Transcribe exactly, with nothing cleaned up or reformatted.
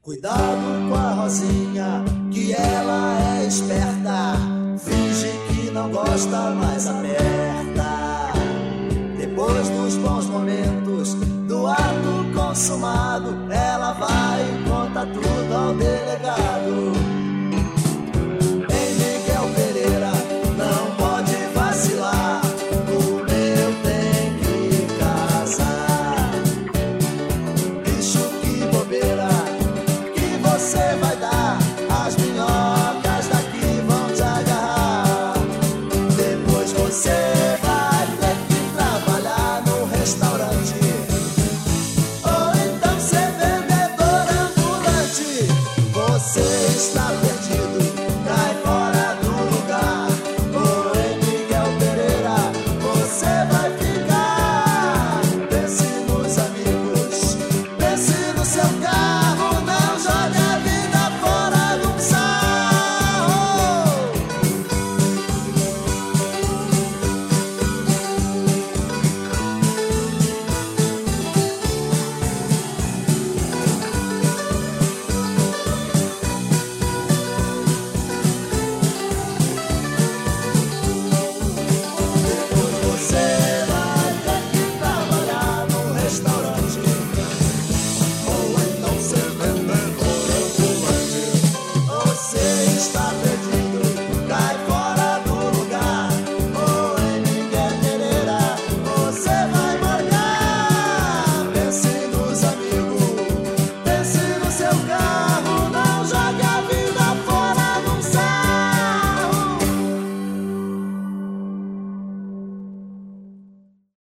Cuidado com a Rosinha, que ela é esperta. Finge que não gosta, mas aperta. Depois dos bons momentos, do ato consumado, ela vai e conta tudo ao delegado.